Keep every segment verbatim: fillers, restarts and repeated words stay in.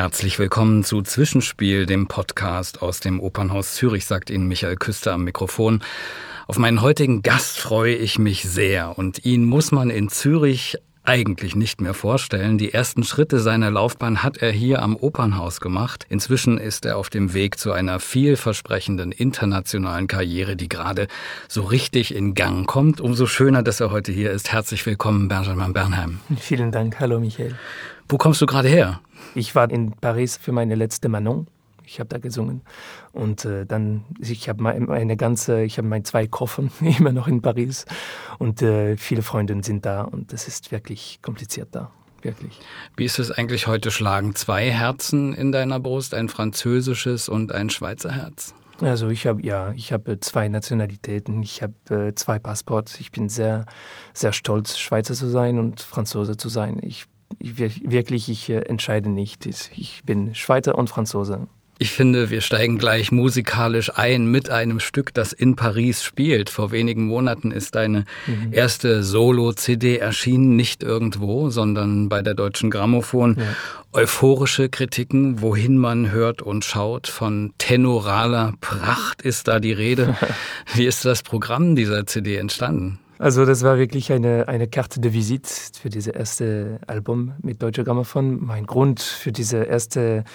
Herzlich willkommen zu Zwischenspiel, dem Podcast aus dem Opernhaus Zürich, sagt Ihnen Michael Küster am Mikrofon. Auf meinen heutigen Gast freue ich mich sehr und ihn muss man in Zürich eigentlich nicht mehr vorstellen. Die ersten Schritte seiner Laufbahn hat er hier am Opernhaus gemacht. Inzwischen ist er auf dem Weg zu einer vielversprechenden internationalen Karriere, die gerade so richtig in Gang kommt. Umso schöner, dass er heute hier ist. Herzlich willkommen, Benjamin Bernheim. Vielen Dank. Hallo, Michael. Wo kommst du gerade her? Ich war in Paris für meine letzte Manon. Ich habe da gesungen und äh, dann ich habe meine ganze, ich habe meine zwei Koffer immer noch in Paris und äh, viele Freunde sind da und es ist wirklich kompliziert da, wirklich. Wie ist es eigentlich heute? Schlagen zwei Herzen in deiner Brust, ein französisches und ein Schweizer Herz? Also ich habe ja, ich habe zwei Nationalitäten, ich habe äh, zwei Passports. Ich bin sehr, sehr stolz, Schweizer zu sein und Franzose zu sein. Ich, ich wirklich, ich äh, entscheide nicht. Ich bin Schweizer und Franzose. Ich finde, wir steigen gleich musikalisch ein mit einem Stück, das in Paris spielt. Vor wenigen Monaten ist deine mhm. erste Solo-C D erschienen, nicht irgendwo, sondern bei der Deutschen Grammophon. Ja. Euphorische Kritiken, wohin man hört und schaut, von tenoraler Pracht ist da die Rede. Wie ist das Programm dieser C D entstanden? Also das war wirklich eine, eine Carte de Visite für dieses erste Album mit Deutscher Grammophon. Mein Grund für diese erste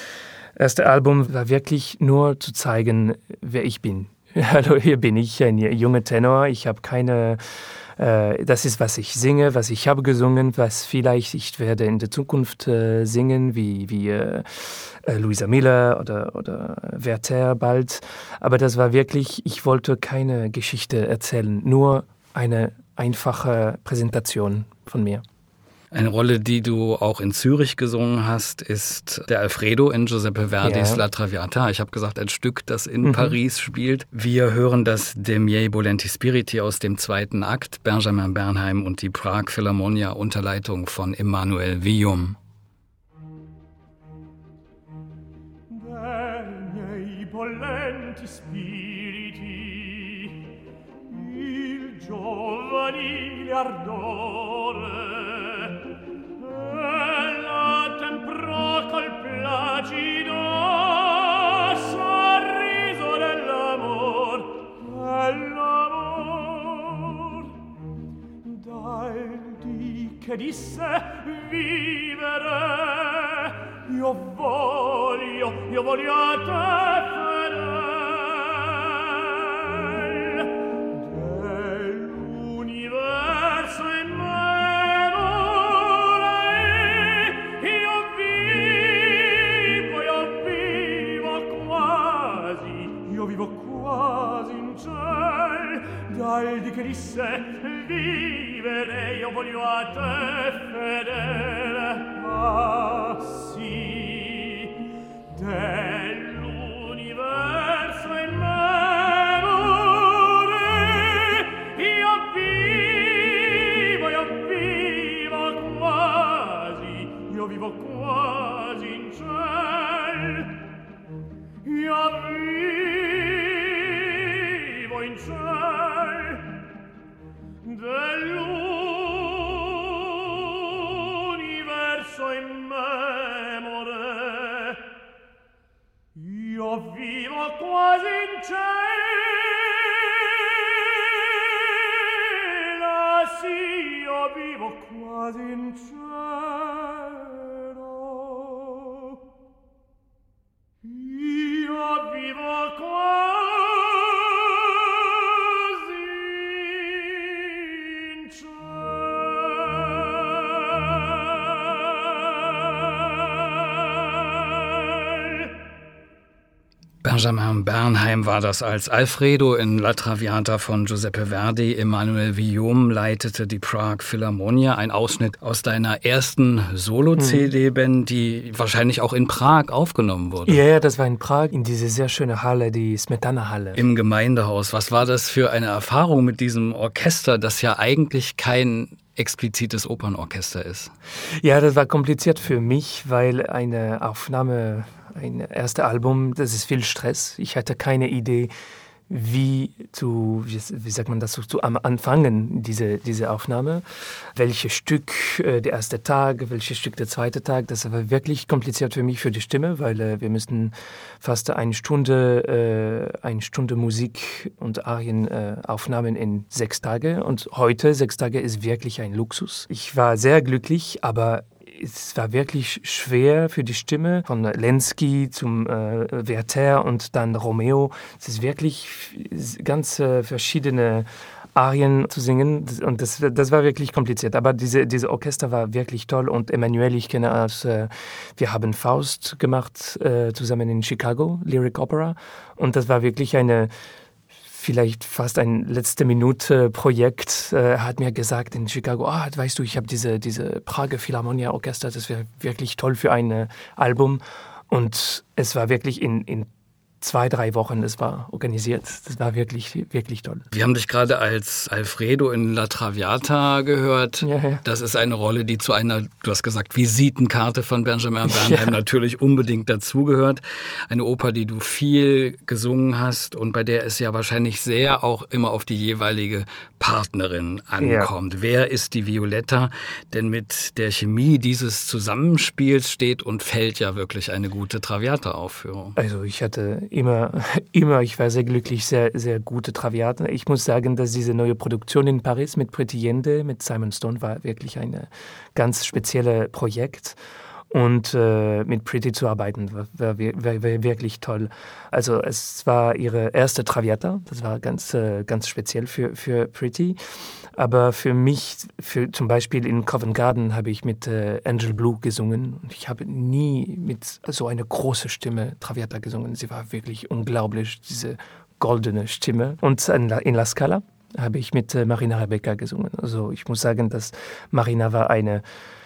erste Album war wirklich nur zu zeigen, wer ich bin. Hallo, hier bin ich, ein junger Tenor. Ich habe keine, äh, das ist, was ich singe, was ich habe gesungen, was vielleicht ich werde in der Zukunft äh, singen, wie, wie äh, Luisa Miller oder, oder Werther bald. Aber das war wirklich, ich wollte keine Geschichte erzählen, nur eine einfache Präsentation von mir. Eine Rolle, die du auch in Zürich gesungen hast, ist der Alfredo in Giuseppe Verdis ja. La Traviata. Ich habe gesagt, ein Stück, das in mhm. Paris spielt. Wir hören das De miei volenti spiriti aus dem zweiten Akt, Benjamin Bernheim und die Prague Philharmonia unter Leitung von Emmanuel Villaume. De miei volenti spiriti, il giovanile ardore, col placido sorriso dell'amor, dell'amor, dal dì che disse vivere, io voglio, io voglio a te fedel, dell'universo in me. Dal di che disse vivere io voglio a te fedele, ah sì, dell'universo in memore io vivo, io vivo quasi, io vivo quasi in ciel, io vivo in ciel dell'universo in memore, io vivo quasi in cielo, sì, io vivo quasi in cielo, io vivo quasi. Benjamin Bernheim war das als Alfredo in La Traviata von Giuseppe Verdi. Emmanuel Villaume leitete die Prague Philharmonia. Ein Ausschnitt aus deiner ersten Solo-C D, Ben, die wahrscheinlich auch in Prag aufgenommen wurde. Ja, ja, das war in Prag, in diese sehr schöne Halle, die Smetana-Halle. Im Gemeindehaus. Was war das für eine Erfahrung mit diesem Orchester, das ja eigentlich kein explizites Opernorchester ist? Ja, das war kompliziert für mich, weil eine Aufnahme, ein erstes Album, das ist viel Stress. Ich hatte keine Idee, wie zu, wie, wie sagt man das, zu, zu am Anfangen diese, diese Aufnahme, welches Stück äh, der erste Tag, welches Stück der zweite Tag, das war wirklich kompliziert für mich, für die Stimme, weil äh, wir müssten fast eine Stunde, äh, eine Stunde Musik und Arien äh, aufnahmen in sechs Tage und heute, sechs Tage ist wirklich ein Luxus. Ich war sehr glücklich, aber es war wirklich schwer für die Stimme, von Lenski zum äh, Werther und dann Romeo. Es ist wirklich ganz äh, verschiedene Arien zu singen und das, das war wirklich kompliziert. Aber diese, diese Orchester war wirklich toll und Emmanuel, ich kenne als, äh, wir haben Faust gemacht äh, zusammen in Chicago, Lyric Opera und das war wirklich eine vielleicht fast ein letzte Minute Projekt, äh, hat mir gesagt in Chicago, ah, weißt du, ich habe diese, diese Prager Philharmonia Orchester, das wäre wirklich toll für ein äh, Album. Und es war wirklich in, in zwei, drei Wochen, das war organisiert. Das war wirklich, wirklich toll. Wir haben dich gerade als Alfredo in La Traviata gehört. Ja, ja. Das ist eine Rolle, die zu einer, du hast gesagt, Visitenkarte von Benjamin Bernheim ja. natürlich unbedingt dazugehört. Eine Oper, die du viel gesungen hast und bei der es ja wahrscheinlich sehr auch immer auf die jeweilige Partnerin ankommt. Ja. Wer ist die Violetta? Denn mit der Chemie dieses Zusammenspiels steht und fällt ja wirklich eine gute Traviata-Aufführung. Also ich hatte immer, immer, ich war sehr glücklich, sehr, sehr gute Traviata. Ich muss sagen, dass diese neue Produktion in Paris mit Pretty Yende, mit Simon Stone, war wirklich ein ganz spezielles Projekt. Und äh, mit Pretty zu arbeiten war, war, war, war wirklich toll. Also es war ihre erste Traviata, das war ganz, äh, ganz speziell für, für Pretty. Aber für mich, für, zum Beispiel in Covent Garden habe ich mit äh, Angel Blue gesungen. Und ich habe nie mit so einer großen Stimme Traviata gesungen. Sie war wirklich unglaublich, diese goldene Stimme. Und in La, in La Scala habe ich mit äh, Marina Rebecca gesungen. Also ich muss sagen, dass Marina war eine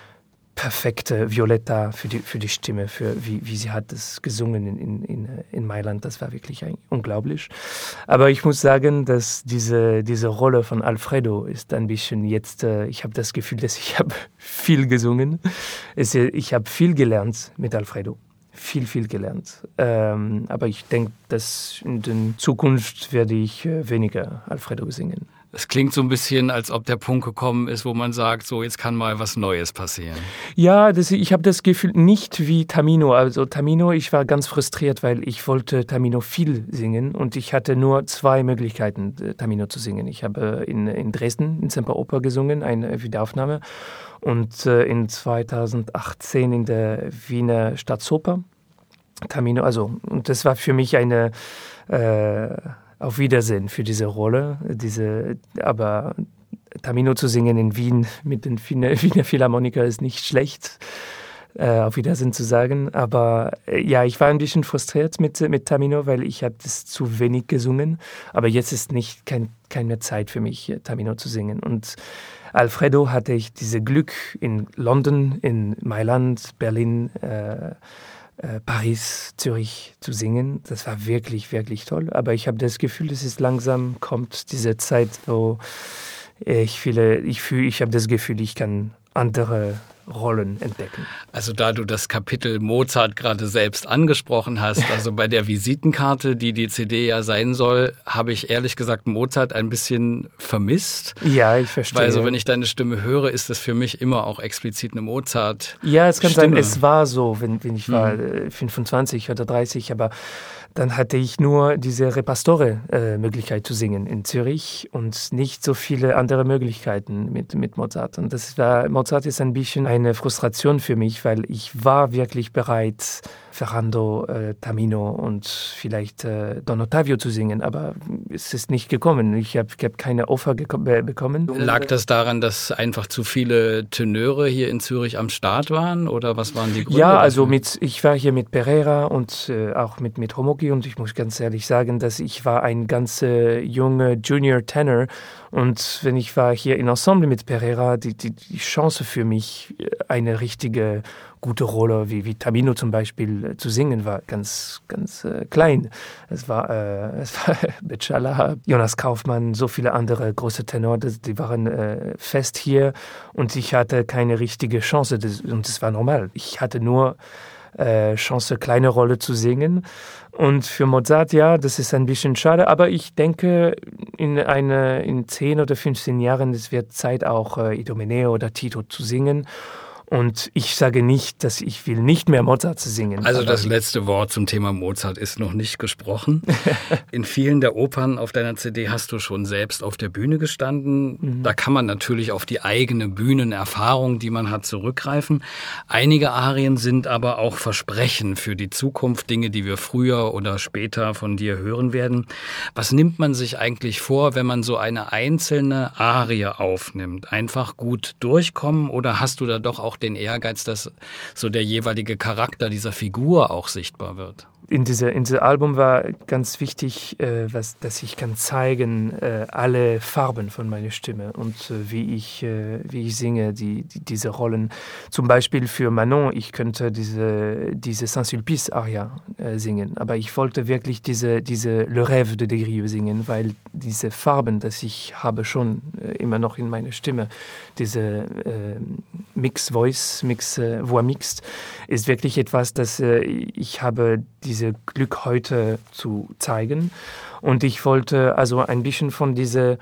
perfekte Violetta für die, für die Stimme, für wie, wie sie hat es gesungen in, in, in Mailand. Das war wirklich ein, unglaublich. Aber ich muss sagen, dass diese, diese Rolle von Alfredo ist ein bisschen jetzt, äh, ich habe das Gefühl, dass ich habe viel gesungen. Es, ich habe viel gelernt mit Alfredo. Viel, viel gelernt. Ähm, aber ich denke, dass in der Zukunft werde ich äh, weniger Alfredo singen. Es klingt so ein bisschen, als ob der Punkt gekommen ist, wo man sagt, so jetzt kann mal was Neues passieren. Ja, das, ich habe das Gefühl, nicht wie Tamino. Also Tamino, ich war ganz frustriert, weil ich wollte Tamino viel singen und ich hatte nur zwei Möglichkeiten, Tamino zu singen. Ich habe in, in Dresden in Semperoper gesungen, eine Wiederaufnahme, und äh, in zweitausendachtzehn in der Wiener Staatsoper Tamino. Also, und das war für mich eine äh, Auf Wiedersehen für diese Rolle, diese, aber Tamino zu singen in Wien mit den Wiener Philharmoniker ist nicht schlecht, äh, auf Wiedersehen zu sagen, aber äh, ja, ich war ein bisschen frustriert mit, mit Tamino, weil ich habe das zu wenig gesungen, aber jetzt ist nicht kein, keine Zeit für mich, Tamino zu singen. Und Alfredo hatte ich diese Glück in London, in Mailand, Berlin, äh, Paris, Zürich zu singen. Das war wirklich, wirklich toll. Aber ich habe das Gefühl, dass es langsam kommt, diese Zeit, wo ich viele, ich fühle, ich habe das Gefühl, ich kann andere Rollen entdecken. Also da du das Kapitel Mozart gerade selbst angesprochen hast, also bei der Visitenkarte, die die C D ja sein soll, habe ich ehrlich gesagt Mozart ein bisschen vermisst. Ja, ich verstehe. Weil so, wenn ich deine Stimme höre, ist das für mich immer auch explizit eine Mozart-Stimme. Ja, es kann sein, es war so, wenn, wenn ich war mhm. fünfundzwanzig oder dreißig, aber dann hatte ich nur diese Repastore-Möglichkeit äh, zu singen in Zürich und nicht so viele andere Möglichkeiten mit, mit Mozart. Und das war, Mozart ist ein bisschen eine Frustration für mich, weil ich war wirklich bereit, Ferrando, äh, Tamino und vielleicht äh, Don Ottavio zu singen, aber es ist nicht gekommen. Ich habe hab keine Offer geko- bekommen. Lag das daran, dass einfach zu viele Tenöre hier in Zürich am Start waren oder was waren die Gründe? Ja, also mit, ich war hier mit Pereira und äh, auch mit, mit Homoki und ich muss ganz ehrlich sagen, dass ich war ein ganz äh, junger Junior Tenor und wenn ich war hier in Ensemble mit Pereira, die, die, die Chance für mich, eine richtige gute Rolle, wie, wie Tamino zum Beispiel, äh, zu singen, war ganz, ganz äh, klein. Es war, äh, es war Bechala, Jonas Kaufmann, so viele andere große Tenor, das, die waren äh, fest hier und ich hatte keine richtige Chance das, und das war normal. Ich hatte nur äh, Chance, kleine Rolle zu singen. Und für Mozart, ja, das ist ein bisschen schade, aber ich denke, in, eine, in zehn oder fünfzehn Jahren, es wird Zeit, auch äh, Idomeneo oder Tito zu singen. Und ich sage nicht, dass ich will nicht mehr Mozart singen. Also das letzte Wort zum Thema Mozart ist noch nicht gesprochen. In vielen der Opern auf deiner C D hast du schon selbst auf der Bühne gestanden. Mhm. Da kann man natürlich auf die eigene Bühnenerfahrung, die man hat, zurückgreifen. Einige Arien sind aber auch Versprechen für die Zukunft, Dinge, die wir früher oder später von dir hören werden. Was nimmt man sich eigentlich vor, wenn man so eine einzelne Arie aufnimmt? Einfach gut durchkommen oder hast du da doch auch den Ehrgeiz, dass so der jeweilige Charakter dieser Figur auch sichtbar wird? In diesem in diese Album war ganz wichtig, äh, was, dass ich kann zeigen äh, alle Farben von meiner Stimme und äh, wie ich äh, wie ich singe die, die diese Rollen. Zum Beispiel für Manon, ich könnte diese diese Saint-Sulpice-Aria äh, singen, aber ich wollte wirklich diese diese Le Rêve de Des Grieux singen, weil diese Farben, das ich habe schon äh, immer noch in meiner Stimme, diese äh, Mix Voice, Mix äh, Voix mixte, ist wirklich etwas, das äh, ich habe diese Glück heute zu zeigen. Und ich wollte also ein bisschen von dieser,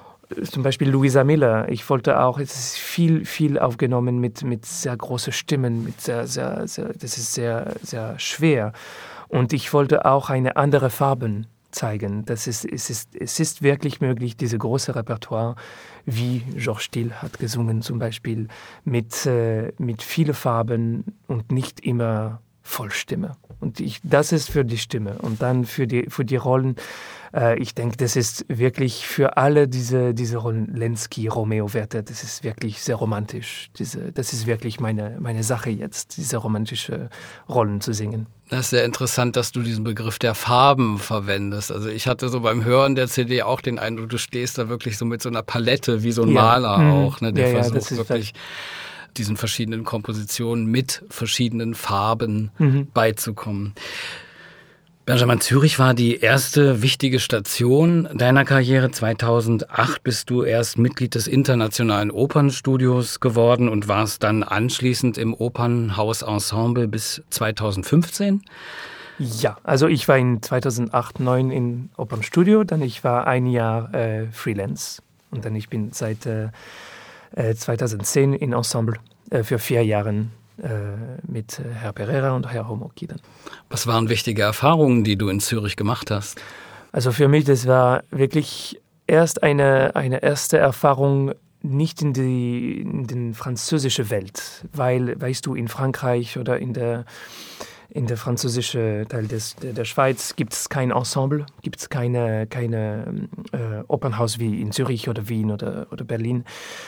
zum Beispiel Louisa Miller, ich wollte auch, es ist viel, viel aufgenommen mit, mit sehr großen Stimmen, mit sehr, sehr, sehr, das ist sehr, sehr schwer. Und ich wollte auch eine andere Farben zeigen. Das ist, es, ist, es ist wirklich möglich, diese große Repertoire, wie Georges Still hat gesungen zum Beispiel, mit, äh, mit vielen Farben und nicht immer Vollstimme. Und ich, das ist für die Stimme. Und dann für die, für die Rollen, äh, ich denke, das ist wirklich für alle diese, diese Rollen, Lenski, Romeo, Werther, das ist wirklich sehr romantisch. Diese, das ist wirklich meine, meine Sache jetzt, diese romantische Rollen zu singen. Das ist sehr interessant, dass du diesen Begriff der Farben verwendest. Also ich hatte so beim Hören der C D auch den Eindruck, du stehst da wirklich so mit so einer Palette, wie so ein ja. Maler mhm. auch, ne, der ja, versucht ja, wirklich diesen verschiedenen Kompositionen mit verschiedenen Farben mhm. beizukommen. Benjamin, Zürich war die erste wichtige Station deiner Karriere. zweitausendacht bist du erst Mitglied des Internationalen Opernstudios geworden und warst dann anschließend im Opernhausensemble bis zweitausendfünfzehn. Ja, also ich war in zweitausendacht, neun im Opernstudio, dann ich war ein Jahr äh, Freelance und dann ich bin seit äh, zweitausendzehn in Ensemble äh, für vier Jahre äh, mit Herr Pereira und Herr Homoki dann. Was waren wichtige Erfahrungen, die du in Zürich gemacht hast? Also für mich, das war wirklich erst eine, eine erste Erfahrung nicht in die, in die französische Welt, weil, weißt du, in Frankreich oder in der In der französischen Teil des, der, der Schweiz gibt es kein Ensemble, gibt es keine, keine äh, Opernhaus wie in Zürich oder Wien oder, oder Berlin.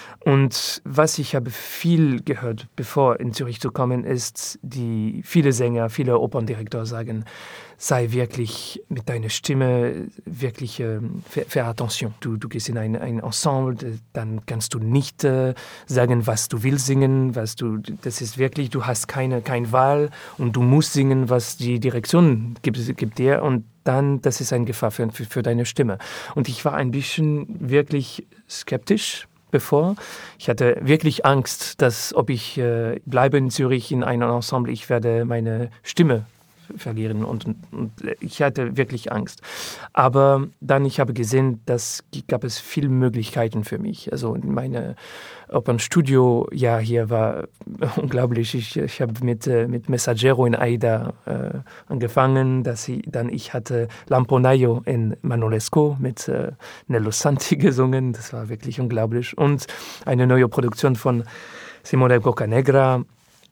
Und was ich habe viel gehört, bevor in Zürich zu kommen, ist, die viele Sänger, viele Operndirektoren sagen, sei wirklich mit deiner Stimme wirklich, äh, fais attention. Du, du gehst in ein, ein Ensemble, dann kannst du nicht äh, sagen, was du willst singen, was du, das ist wirklich, du hast keine, keine Wahl und du musst singen, was die Direktion gibt, gibt dir und dann, das ist eine Gefahr für, für, für deine Stimme. Und ich war ein bisschen wirklich skeptisch bevor. Ich hatte wirklich Angst, dass ob ich äh, bleibe in Zürich in einem Ensemble, ich werde meine Stimme verlieren und, und, und ich hatte wirklich Angst. Aber dann, ich habe gesehen, dass gab es viele Möglichkeiten für mich. Also meine Opernstudio, ja, hier war unglaublich. Ich, ich habe mit, mit Messaggero in Aida äh, angefangen, dass ich, dann ich hatte Lamponaio in Manolesco mit äh, Nello Santi gesungen. Das war wirklich unglaublich. Und eine neue Produktion von Simone Boccanegra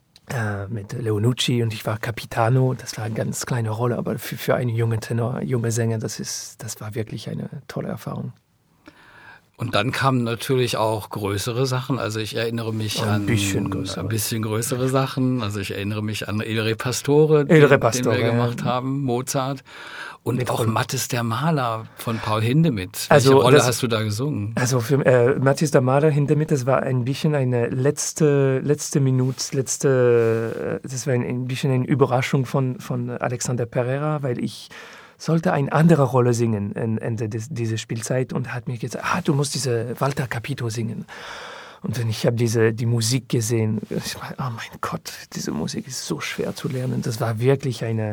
mit Leonucci und ich war Capitano, das war eine ganz kleine Rolle, aber für, für einen jungen Tenor, junge Sänger, das ist, das war wirklich eine tolle Erfahrung. Und dann kamen natürlich auch größere Sachen, also ich erinnere mich ein an bisschen größere. ein bisschen größere Sachen, also ich erinnere mich an Il Re Pastore, Il Re den, Pastore, den wir gemacht ja. haben, Mozart. Und mit auch Mathis der Maler von Paul Hindemith. Welche also Rolle das, hast du da gesungen? Also für äh, Mathis der Maler Hindemith, das war ein bisschen eine letzte, letzte Minute, letzte, das war ein, ein bisschen eine Überraschung von, von Alexander Pereira, weil ich sollte eine andere Rolle singen Ende des, dieser Spielzeit und hat mir gesagt, ah, du musst diese Walter Capito singen. Und wenn ich habe diese die Musik gesehen, ich meine, oh mein Gott, diese Musik ist so schwer zu lernen. Das war wirklich eine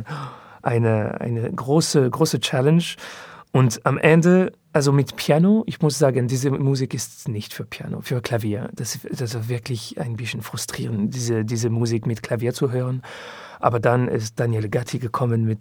eine eine große große Challenge. Und am Ende, also mit Piano, ich muss sagen, diese Musik ist nicht für Piano, für Klavier. Das, das war wirklich ein bisschen frustrierend, diese, diese Musik mit Klavier zu hören. Aber dann ist Daniel Gatti gekommen mit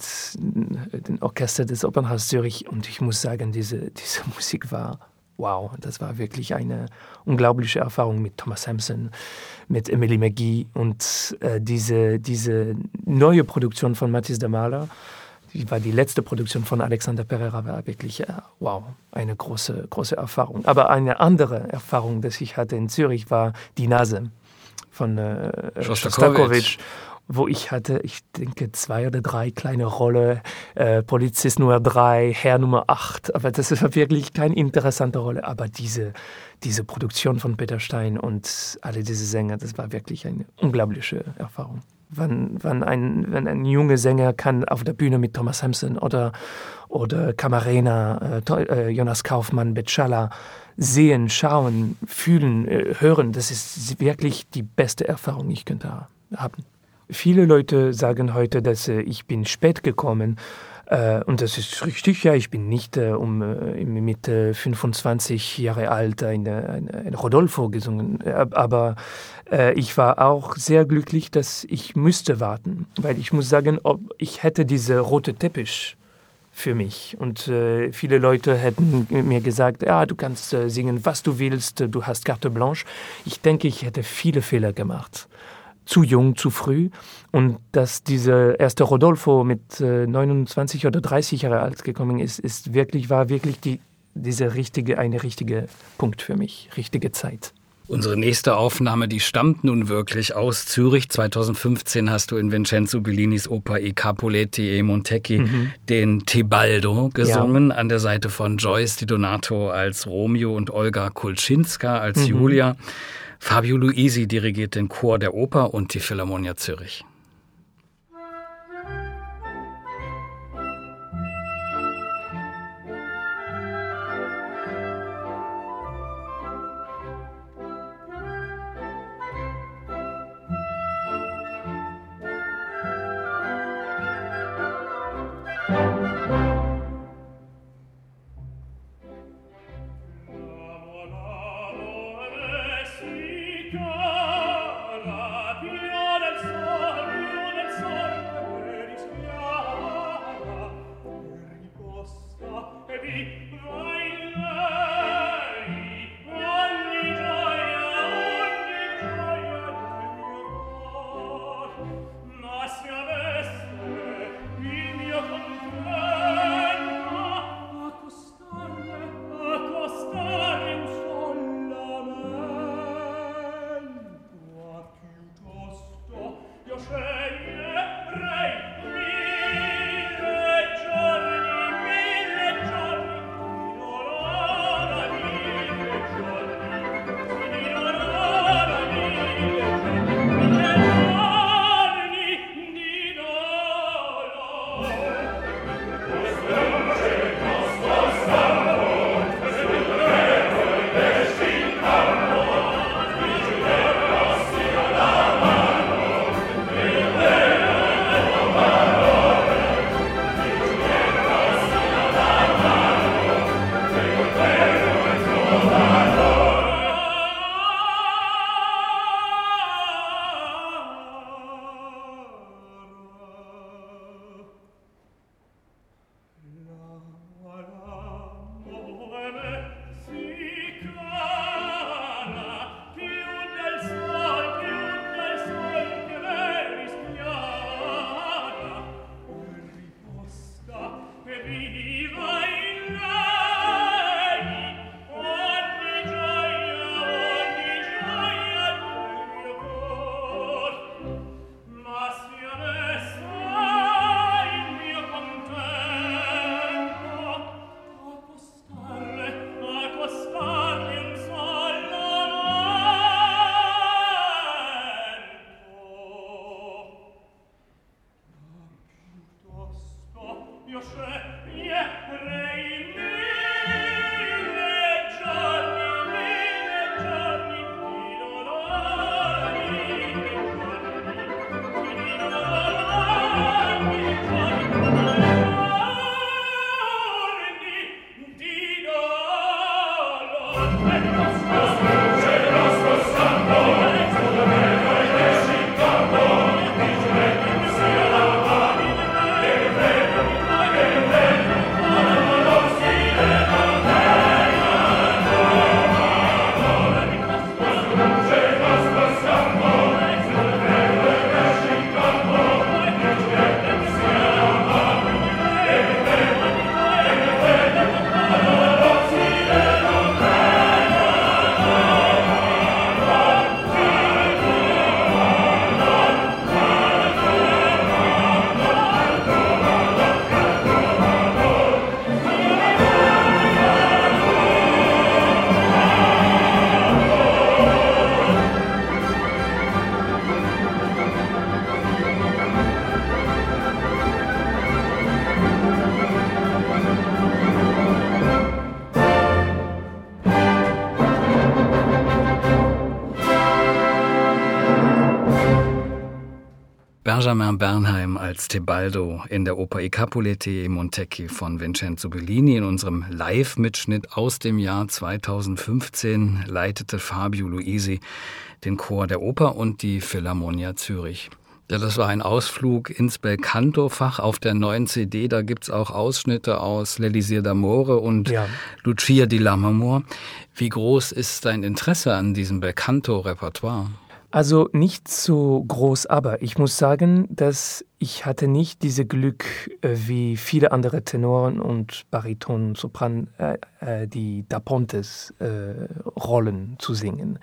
dem Orchester des Opernhaus Zürich und ich muss sagen, diese, diese Musik war wow. Das war wirklich eine unglaubliche Erfahrung mit Thomas Sampson, mit Emily McGee und äh, diese, diese neue Produktion von Mathis de Mahler, die war die letzte Produktion von Alexander Pereira, war wirklich, äh, wow, eine große, große Erfahrung. Aber eine andere Erfahrung, die ich hatte in Zürich, war die Nase von äh, Schostakowitsch, wo ich hatte, ich denke, zwei oder drei kleine Rolle, äh, Polizist Nummer drei, Herr Nummer acht, aber das war wirklich keine interessante Rolle, aber diese, diese Produktion von Peter Stein und alle diese Sänger, das war wirklich eine unglaubliche Erfahrung. Wenn, wenn, ein, wenn ein junger Sänger kann auf der Bühne mit Thomas Sampson oder, oder Camarena, äh, Jonas Kaufmann, Betschala sehen, schauen, fühlen, äh, hören, das ist wirklich die beste Erfahrung, die ich könnte haben. Viele Leute sagen heute, dass äh, ich bin spät gekommen äh, und das ist richtig, ja, ich bin nicht äh, um, äh, mit äh, fünfundzwanzig Jahre alt eine, eine, eine Rodolfo gesungen, aber äh, ich war auch sehr glücklich, dass ich müsste warten, weil ich muss sagen, ob ich hätte diese rote Teppich für mich und äh, viele Leute hätten mir gesagt, ja, du kannst äh, singen, was du willst, du hast carte blanche. Ich denke, ich hätte viele Fehler gemacht. Zu jung, zu früh und dass dieser erste Rodolfo mit äh, neunundzwanzig oder dreißig Jahre alt gekommen ist, ist wirklich, war wirklich die, diese richtige, eine richtige Punkt für mich, richtige Zeit. Unsere nächste Aufnahme, die stammt nun wirklich aus Zürich. zweitausendfünfzehn hast du in Vincenzo Bellinis Oper I Capuletti e Montecchi mhm. den Tebaldo gesungen, ja. An der Seite von Joyce Di Donato als Romeo und Olga Kulczynska als mhm. Julia. Fabio Luisi dirigiert den Chor der Oper und die Philharmonia Zürich. La più del sole Benjamin Bernheim als Tebaldo in der Oper I Capuleti e Montecchi von Vincenzo Bellini. In unserem Live-Mitschnitt aus dem Jahr zweitausendfünfzehn leitete Fabio Luisi den Chor der Oper und die Philharmonia Zürich. Ja, das war ein Ausflug ins Belcanto-Fach auf der neuen C D. Da gibt's auch Ausschnitte aus L'Elisir d'Amore und ja. Lucia di Lammermoor. Wie groß ist dein Interesse an diesem Belcanto-Repertoire? Also nicht so groß, aber ich muss sagen, dass ich hatte nicht dieses Glück äh, wie viele andere Tenoren und Bariton, Sopran, äh, äh, die Da Pontes äh, Rollen zu singen.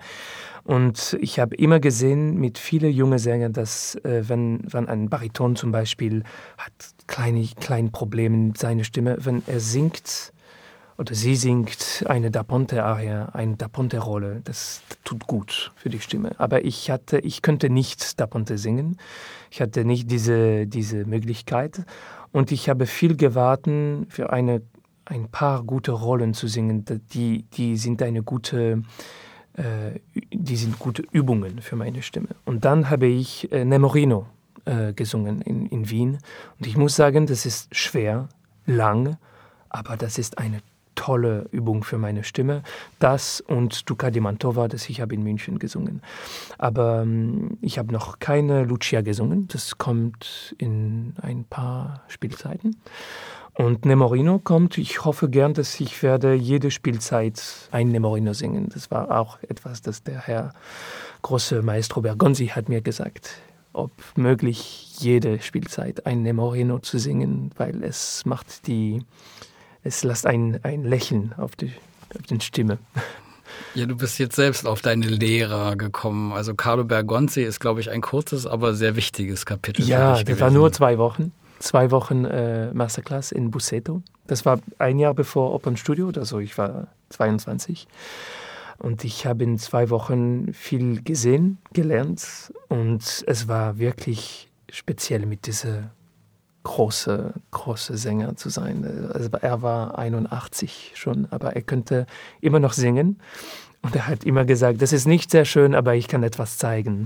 Und ich habe immer gesehen mit vielen jungen Sängern, dass äh, wenn, wenn ein Bariton zum Beispiel hat kleine, kleine Probleme mit seiner Stimme, wenn er singt, oder sie singt eine Da Ponte-Arie, eine Da Ponte-Rolle. Das tut gut für die Stimme. Aber ich hatte, ich könnte nicht Da Ponte singen. Ich hatte nicht diese, diese Möglichkeit. Und ich habe viel gewartet, für eine, ein paar gute Rollen zu singen. Die, die sind eine gute, äh, die sind gute Übungen für meine Stimme. Und dann habe ich äh, Nemorino äh, gesungen in, in Wien. Und ich muss sagen, das ist schwer, lang, aber das ist eine tolle Übung für meine Stimme. Das und Duca di Mantova, das ich habe in München gesungen. Aber ähm, ich habe noch keine Lucia gesungen. Das kommt in ein paar Spielzeiten. Und Nemorino kommt. Ich hoffe gern, dass ich werde jede Spielzeit ein Nemorino singen. Das war auch etwas, das der Herr große Maestro Bergonzi hat mir gesagt. Ob möglich, jede Spielzeit ein Nemorino zu singen, weil es macht die Es lässt ein, ein Lächeln auf die, auf die Stimme. Ja, du bist jetzt selbst auf deine Lehrer gekommen. Also Carlo Bergonzi ist, glaube ich, ein kurzes, aber sehr wichtiges Kapitel. Ja, das war nur zwei Wochen. Zwei Wochen äh, Masterclass in Busseto. Das war ein Jahr bevor Opernstudio, also ich war zweiundzwanzig. Und ich habe in zwei Wochen viel gesehen, gelernt. Und es war wirklich speziell mit dieser große, große Sänger zu sein. Also er war einundachtzig schon, aber er könnte immer noch singen. Und er hat immer gesagt, das ist nicht sehr schön, aber ich kann etwas zeigen.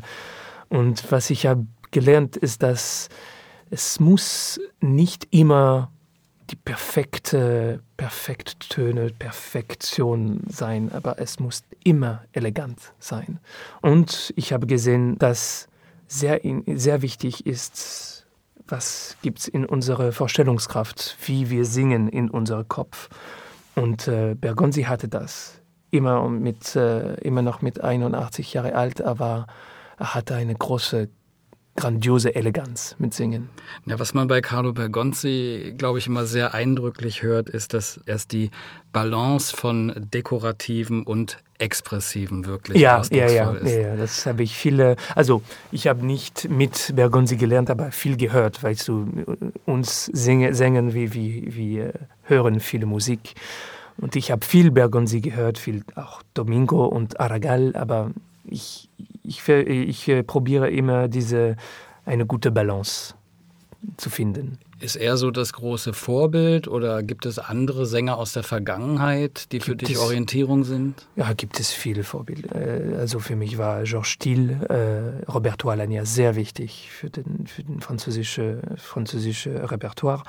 Und was ich habe gelernt, ist, dass es muss nicht immer die perfekte, perfekte Töne, Perfektion sein, aber es muss immer elegant sein. Und ich habe gesehen, dass sehr, sehr wichtig ist, was gibt es in unserer Vorstellungskraft, wie wir singen in unserem Kopf. Und äh, Bergonzi hatte das. Immer, mit, äh, immer noch mit einundachtzig Jahre alt, aber er hatte eine große, grandiose Eleganz mit Singen. Ja, was man bei Carlo Bergonzi, glaube ich, immer sehr eindrücklich hört, ist, dass erst die Balance von dekorativen und expressiven wirklich ja, ausdrucksvoll ja, ja, ist. Ja, das habe ich viele, also ich habe nicht mit Bergonzi gelernt, aber viel gehört, weißt du, uns singen, singen wie, wie, wir hören viele Musik. Und ich habe viel Bergonzi gehört, viel auch Domingo und Aragal, aber ich, ich, ich, ich probiere immer diese, eine gute Balance zu finden. Ist er so das große Vorbild oder gibt es andere Sänger aus der Vergangenheit, die für gibt dich es, Orientierung sind? Ja, gibt es viele Vorbilder. Also für mich war Georges Still, äh, Roberto Alagna sehr wichtig für den, für den französische, französische Repertoire.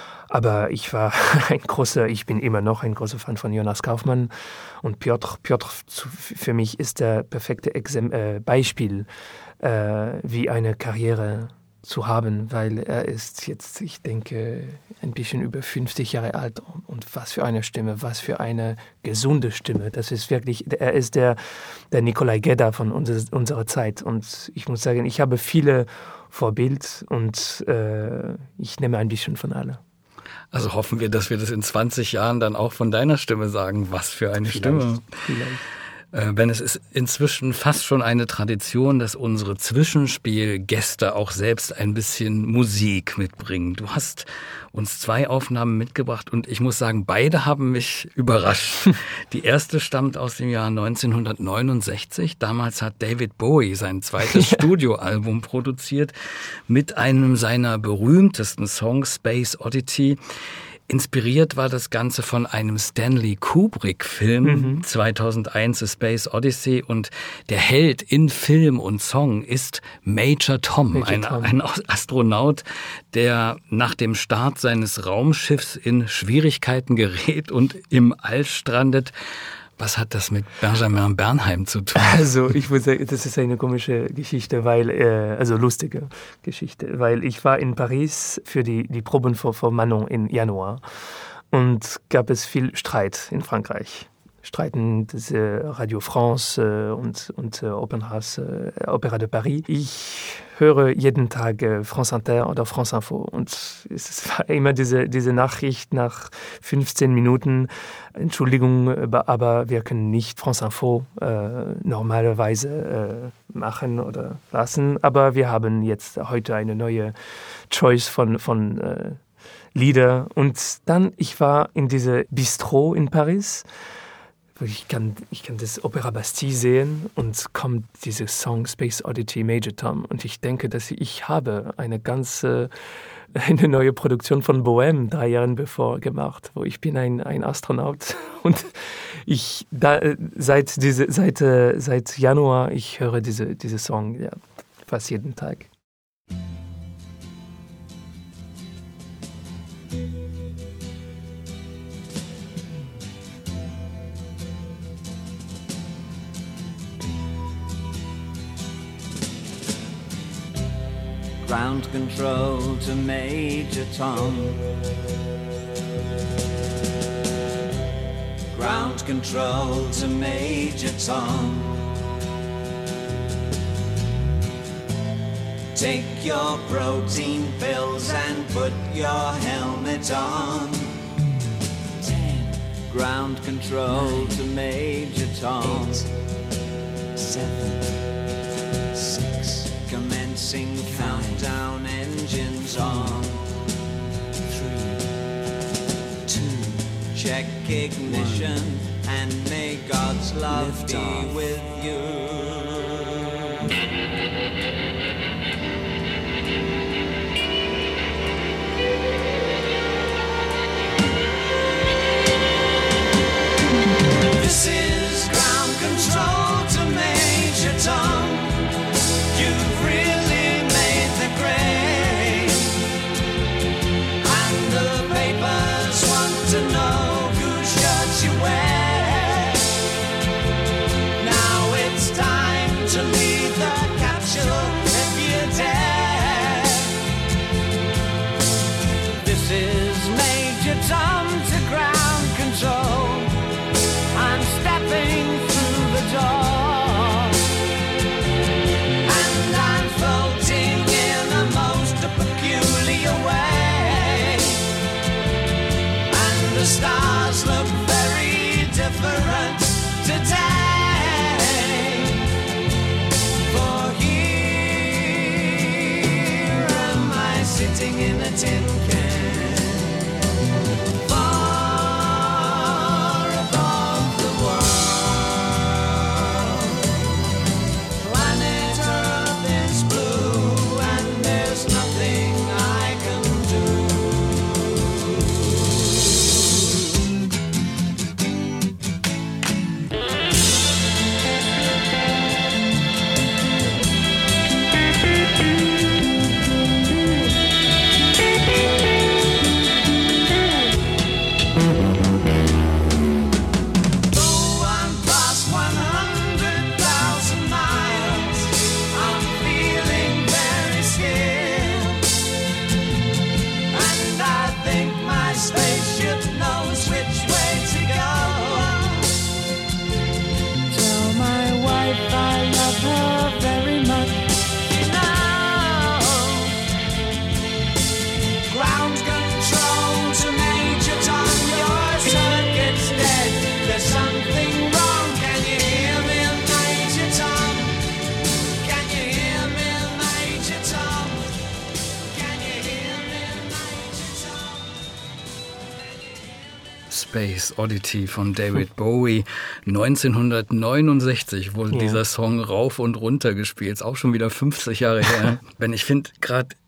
Aber ich war ein großer, ich bin immer noch ein großer Fan von Jonas Kaufmann und Piotr. Piotr für mich ist der perfekte Exem- äh, Beispiel, äh, wie eine Karriere zu haben, weil er ist jetzt, ich denke, ein bisschen über fünfzig Jahre alt und was für eine Stimme, was für eine gesunde Stimme. Das ist wirklich, er ist der, der Nikolai Gedda von unser, unserer Zeit und ich muss sagen, ich habe viele Vorbilder und äh, ich nehme ein bisschen von alle. Also hoffen wir, dass wir das in zwanzig Jahren dann auch von deiner Stimme sagen, was für eine Vielleicht, Stimme. Vielleicht. Ben, es ist inzwischen fast schon eine Tradition, dass unsere Zwischenspielgäste auch selbst ein bisschen Musik mitbringen. Du hast uns zwei Aufnahmen mitgebracht und ich muss sagen, beide haben mich überrascht. Die erste stammt aus dem Jahr neunzehnhundertneunundsechzig. Damals hat David Bowie sein zweites ja. Studioalbum produziert mit einem seiner berühmtesten Songs, Space Oddity. Inspiriert war das Ganze von einem Stanley Kubrick-Film, Mhm. zweitausendeins, A Space Odyssey, und der Held in Film und Song ist Major Tom, Major ein, Tom. ein Astronaut, der nach dem Start seines Raumschiffs in Schwierigkeiten gerät und im All strandet. Was hat das mit Benjamin Bernheim zu tun? Also ich muss sagen, das ist eine komische Geschichte, weil, äh, also lustige Geschichte, weil ich war in Paris für die, die Proben für, für Manon im Januar und gab es viel Streit in Frankreich. Streiten das, äh, Radio France äh, und, und äh, Opernhaus, äh, Opéra de Paris. Ich höre jeden Tag äh, France Inter oder France Info und es war immer diese, diese Nachricht nach fünfzehn Minuten, Entschuldigung, aber wir können nicht France Info äh, normalerweise äh, machen oder lassen, aber wir haben jetzt heute eine neue Choice von, von äh, Lieder. Und dann, ich war in diese Bistro in Paris. Ich kann, ich kann das Opéra Bastille sehen und kommt dieser Song Space Oddity Major Tom und ich denke, dass ich habe eine ganze eine neue Produktion von Bohème drei Jahre bevor gemacht, wo ich bin ein, ein Astronaut und ich da, seit diese seit seit Januar ich höre diese diese Song ja, fast jeden Tag. Ground control to Major Tom. Ground control to Major Tom. Take your protein pills and put your helmet on. Ten. Ground control nine, to Major Tom. Eight, seven, six. Commencing countdown, engines on. Three, two, check ignition, one, and may God's love be off with you. This is ground control to Major Tom. You've really made the grade, and the papers want to know whose shirts you wear. Now it's time to leave the capsule if you dare. This is Major Tom to ground control. I'm stepping through the door. The stars look very different today. For here am I sitting in a tin can, far above the world. Planet Earth is blue and there's nothing I can do. Space Oddity von David Bowie. neunzehnhundertneunundsechzig wurde ja. dieser Song rauf und runter gespielt. Ist auch schon wieder fünfzig Jahre her. Wenn ich finde, gerade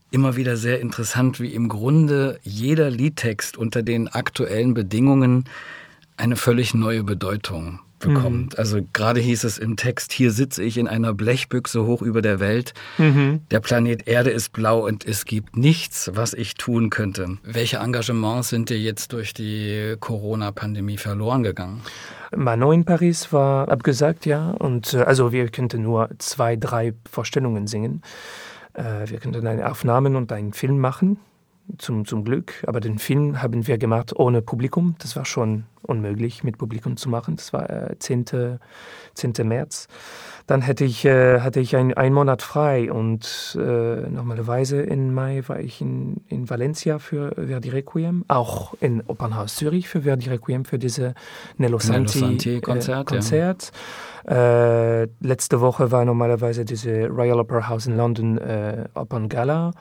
immer wieder sehr interessant, wie im Grunde jeder Liedtext unter den aktuellen Bedingungen eine völlig neue Bedeutung bekommt. Mhm. Also gerade hieß es im Text, hier sitze ich in einer Blechbüchse hoch über der Welt. Mhm. Der Planet Erde ist blau und es gibt nichts, was ich tun könnte. Welche Engagements sind dir jetzt durch die Corona-Pandemie verloren gegangen? Manon in Paris war abgesagt, ja. Und also wir könnten nur zwei, drei Vorstellungen singen. Wir könnten eine Aufnahme und einen Film machen. Zum, zum Glück, aber den Film haben wir gemacht ohne Publikum. Das war schon unmöglich, mit Publikum zu machen. Das war äh, zehnten März. Dann hätte ich, äh, hatte ich ein, einen Monat frei und äh, normalerweise im Mai war ich in, in Valencia für Verdi Requiem, auch in Opernhaus Zürich für Verdi Requiem, für diese Nello Santi-Konzert. Äh, Konzert. Ja. Äh, letzte Woche war normalerweise diese Royal Opera House in London äh, Operngala.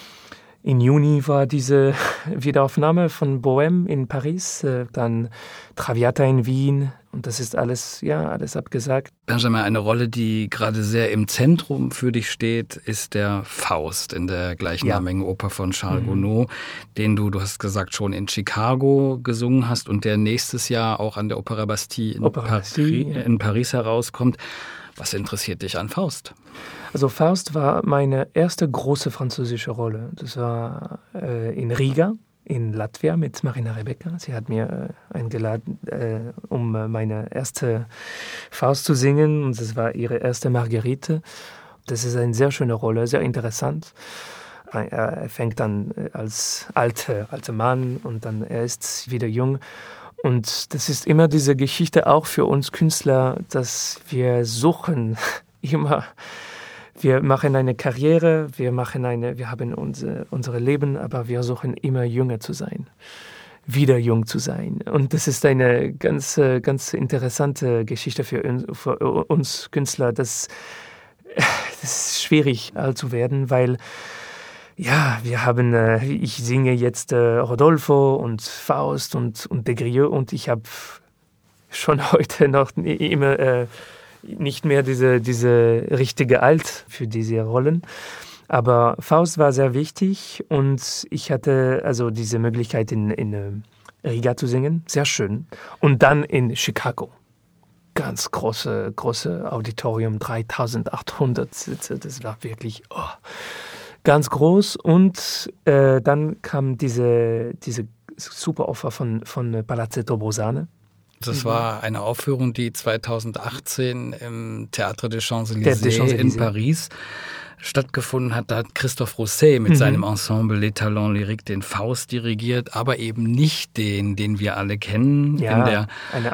Im Juni war diese Wiederaufnahme von Bohème in Paris, dann Traviata in Wien und das ist alles, ja, alles abgesagt. Benjamin, eine Rolle, die gerade sehr im Zentrum für dich steht, ist der Faust in der gleichnamigen ja. Oper von Charles mhm. Gounod, den du, du hast gesagt, schon in Chicago gesungen hast und der nächstes Jahr auch an der Opéra Bastille in, Opéra Paris, Bastille, ja. in Paris herauskommt. Was interessiert dich an Faust? Also Faust war meine erste große französische Rolle. Das war äh, in Riga, in Latvia mit Marina Rebecca. Sie hat mir äh, eingeladen, äh, um äh, meine erste Faust zu singen. Und das war ihre erste Marguerite. Das ist eine sehr schöne Rolle, sehr interessant. Er fängt an als alter alte Mann und dann er ist wieder jung. Und das ist immer diese Geschichte auch für uns Künstler, dass wir suchen immer, wir machen eine Karriere, wir machen eine, wir haben unsere, unsere Leben, aber wir suchen immer jünger zu sein, wieder jung zu sein. Und das ist eine ganz, ganz interessante Geschichte für uns, für uns Künstler, dass das ist schwierig alt zu werden, weil ja, wir haben, äh, ich singe jetzt äh, Rodolfo und Faust und, und Des Grieux und ich habe schon heute noch immer äh, nicht mehr diese, diese richtige Alt für diese Rollen. Aber Faust war sehr wichtig und ich hatte also diese Möglichkeit in, in äh, Riga zu singen, sehr schön. Und dann in Chicago. Ganz große, große Auditorium, dreitausendachthundert Sitze, das war wirklich... Oh. Ganz groß und äh, dann kam diese, diese super Opfer von, von Palazzetto Brusane. Das war eine Aufführung, die zweitausendachtzehn im Théâtre des Champs-Élysées in Paris stattgefunden hat. Da hat Christophe Rousset mit mhm. seinem Ensemble Les Talents Lyriques den Faust dirigiert, aber eben nicht den, den wir alle kennen ja, in der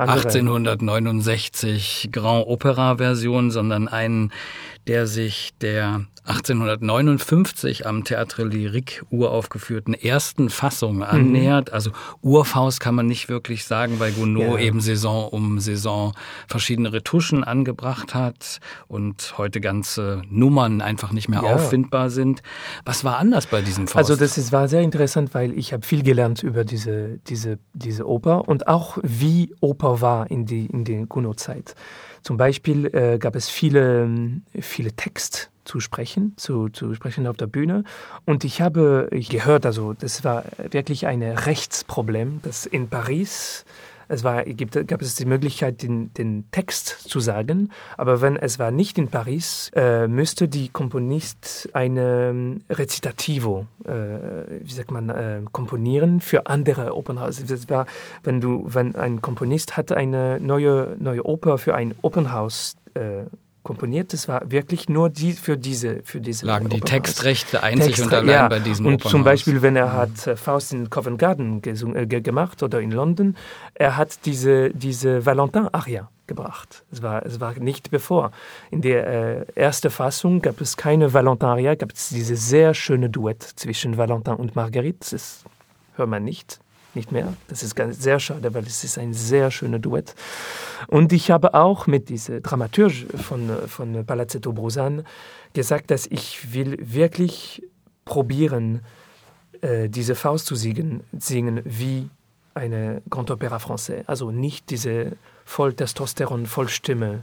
achtzehnhundertneunundsechzig Grand Opera Version, sondern einen, der sich der achtzehnhundertneunundfünfzig am Théâtre Lyrique uraufgeführten ersten Fassung annähert. Also Urfaust kann man nicht wirklich sagen, weil Gounod ja. eben Saison um Saison verschiedene Retuschen angebracht hat und heute ganze Nummern einfach nicht mehr ja. auffindbar sind. Was war anders bei diesem Faust? Also das ist, war sehr interessant, weil ich habe viel gelernt über diese, diese, diese Oper und auch wie Oper war in, die, in der Gounod-Zeit. Zum Beispiel äh, gab es viele, viele Text zu sprechen, zu, zu sprechen auf der Bühne. Und ich habe gehört, also das war wirklich ein Rechtsproblem, dass in Paris, es war, gibt, gab es die Möglichkeit, den, den Text zu sagen, aber wenn es war nicht in Paris, äh, müsste die Komponist eine Recitativo, äh, wie sagt man, äh, komponieren für andere Opernhäuser. Das war, wenn du, wenn ein Komponist hat eine neue, neue Oper für ein Opernhaus äh, komponiert, das war wirklich nur die, für diese für diese lagen die Textrechte einzig Textre, und allein ja. bei diesem und Opernhaus. Zum Beispiel, wenn er hat äh, Faust in Covent Garden gesung, äh, gemacht oder in London, er hat diese diese Valentin-Aria gebracht. Es war es war nicht bevor. In der äh, ersten Fassung gab es keine Valentin-Aria, gab es diese sehr schöne Duett zwischen Valentin und Marguerite. Das hört man nicht. Nicht mehr. Das ist ganz, sehr schade, weil es ist ein sehr schöner Duett. Und ich habe auch mit dieser Dramaturge von, von Palazzetto Brusane gesagt, dass ich will wirklich probieren, äh, diese Faust zu singen, singen wie eine Grand Opéra Française. Also nicht diese voll Testosteron, voll Stimme,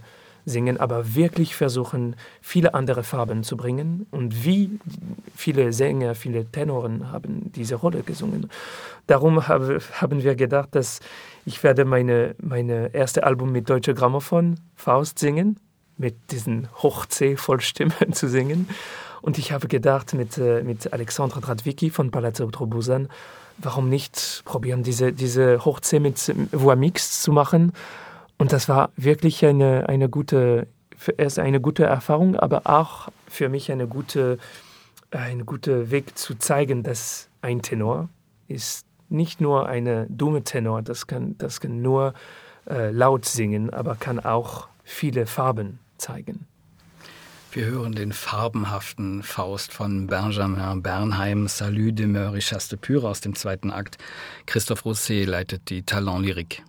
singen, aber wirklich versuchen, viele andere Farben zu bringen. Und wie viele Sänger, viele Tenoren haben diese Rolle gesungen. Darum habe, haben wir gedacht, dass ich werde meine, meine erste Album mit Deutsche Grammophon, Faust, singen, mit diesen Hoch-C-Vollstimmen zu singen. Und ich habe gedacht, mit, mit Alexandre Dradwicki von Palazzo Trobusan, warum nicht probieren, diese, diese Hoch-C mit Voix mixte zu machen. Und das war wirklich eine, eine gute, erst eine gute Erfahrung, aber auch für mich eine gute, ein guter Weg zu zeigen, dass ein Tenor ist nicht nur eine dumme Tenor, das kann, das kann nur äh, laut singen, aber kann auch viele Farben zeigen. Wir hören den farbenhaften Faust von Benjamin Bernheim, Salut demeure et chaste pure aus dem zweiten Akt. Christophe Rousset leitet die Talent Lyrique.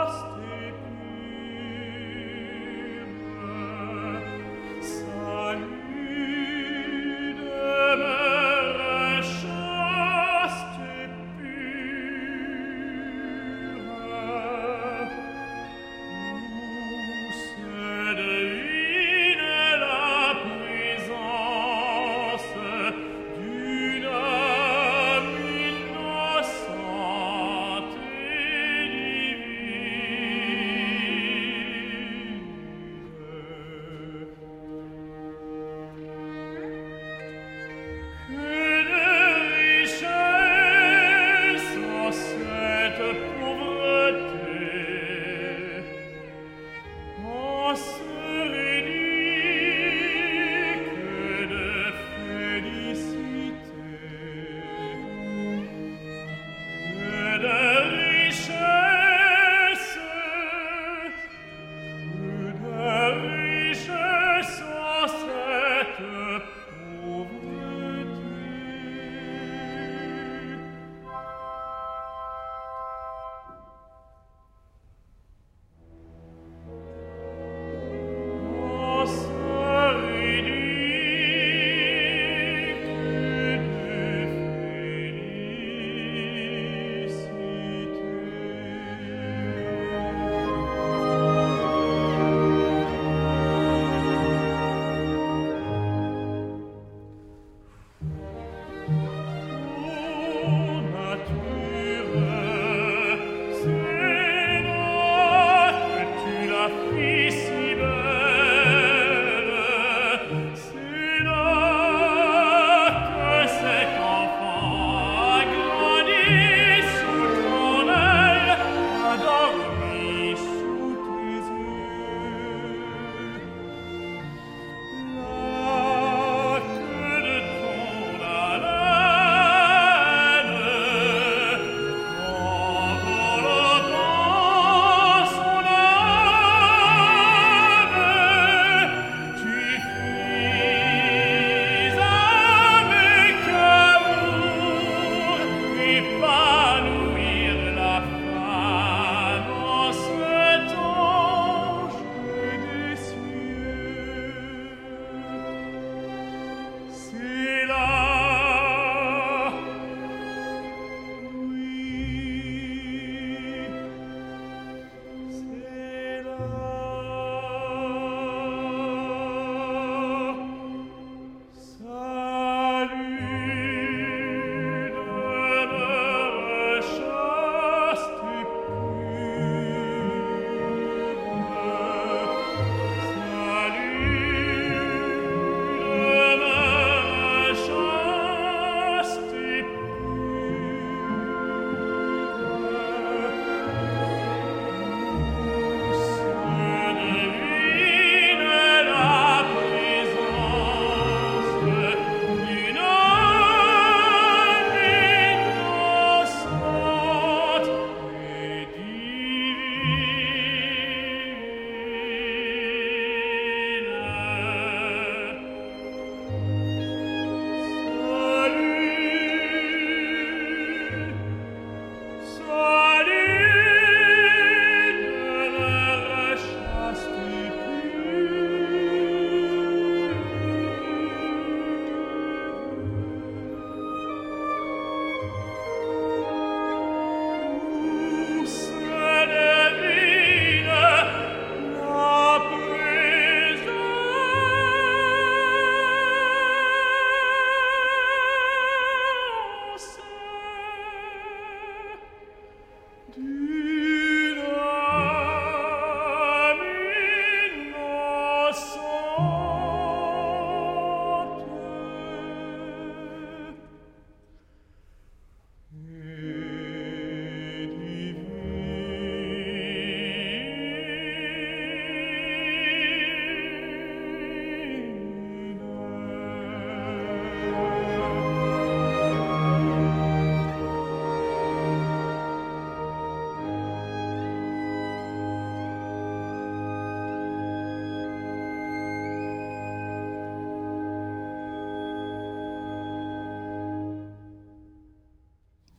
Salut